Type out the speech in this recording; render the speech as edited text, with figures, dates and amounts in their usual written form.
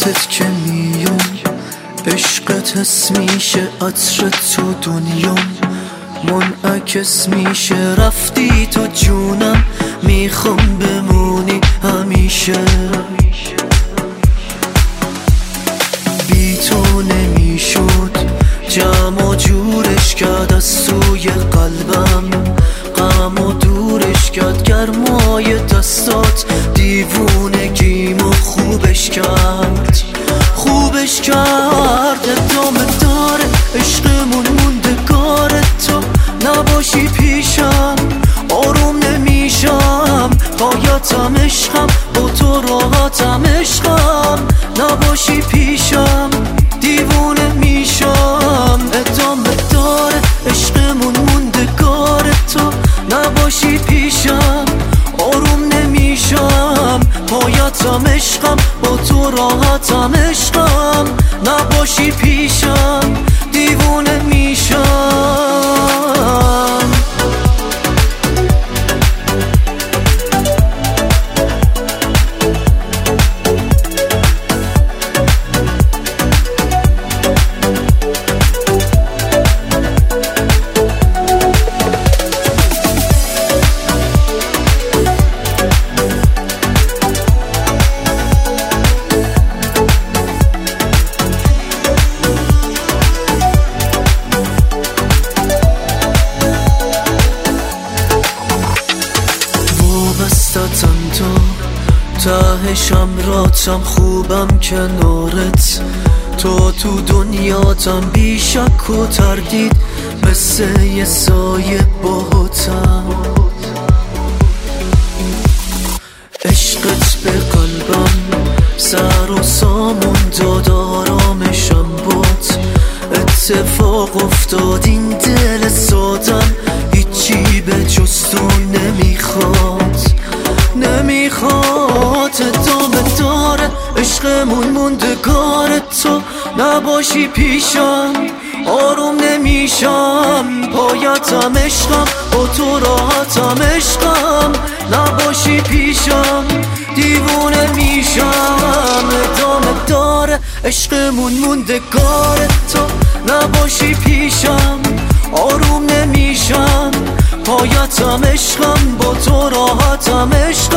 سمتت که میام، عشقت حس میشه عطر تو دنیام، منعکس میشه رفتی تو جونم، میخوام بمونی همیشه. بی تو نمیشد جمع و جورش کرد از توی قلبم، غم و دورش کرد گرمای دستات، دیوونگیمو خوبش کرد، خوبش کرد. ادامه داره عشقمون موندگار، تو نباشی پیشم آروم نمیشم، پایتم عشقم با تو راحتم عشقم، نباشی پیشم دیوونه میشم. ادامه داره عشقمون موندگار، تو نباشی پیشم آروم نمیشم، پایتم عشقم با تو راحتم عشقم، نباشی پیشم دیوونه میشم. تهشم راتم خوبم کنارت، تو دنیاتم بی شک و تردید، مثل یه سایه باهاتم. عشقت به قلبم سر و سامون داد، آرامشم باد، اتفاق افتاد این دل سادم، هیچی به جز تو نمیخواد. ادامه داره عشقمون موندگار، تو نباشی پیشم آروم نمیشم، پایتم عشقم با تو راحتم عشقم، نباشی پیشم دیوونه میشم. ادامه داره عشقمون موندگار، تو نباشی پیشم آروم نمیشم، پایتم عشقم با تو راحتم عشقم.